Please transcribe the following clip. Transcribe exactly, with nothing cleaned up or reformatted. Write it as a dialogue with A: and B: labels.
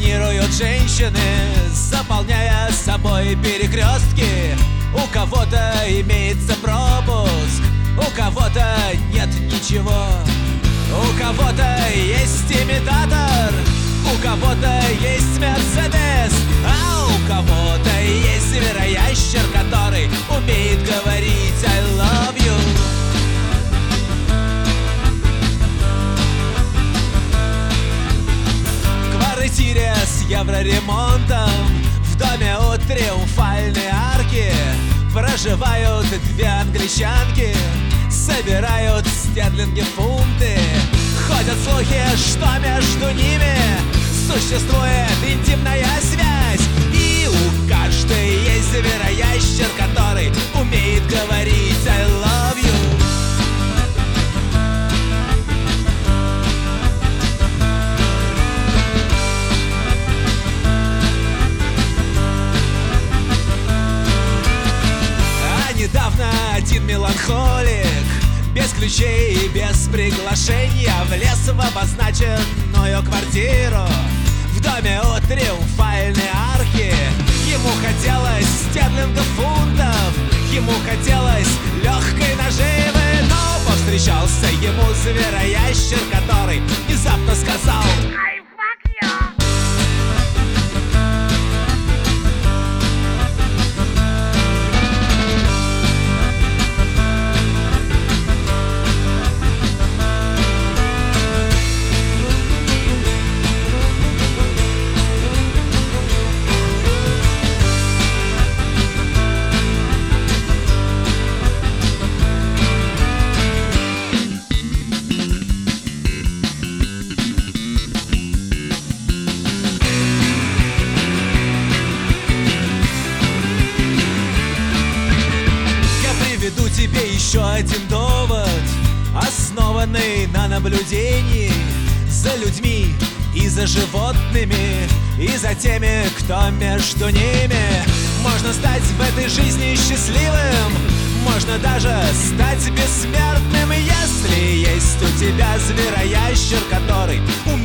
A: Доминируют женщины, заполняя собой перекрестки. У кого-то имеется пропуск, у кого-то нет ничего. У кого-то есть имитатор, у кого-то есть Мерседес, а у кого-то есть звероящер, который умеет говорить I love you. В квартире с евроремонтом, в доме у Триумфальной арки проживают две англичанки, собирают стерлинги, фунты. Ходят слухи, что между ними существует интимная связь, и у каждой есть звероящер, который умеет говорить I love you. Недавно один меланхолик без ключей и без приглашения влез в обозначенную квартиру в доме у Триумфальной арки. Ему хотелось стерлингов, фунтов, ему хотелось легкой наживы, но повстречался ему звероящер, который внезапно сказал I fuck you. Тебе еще один довод, основанный на наблюдении за людьми и за животными, и за теми, кто между ними. Можно стать в этой жизни счастливым, можно даже стать бессмертным, если есть у тебя звероящер, который умеет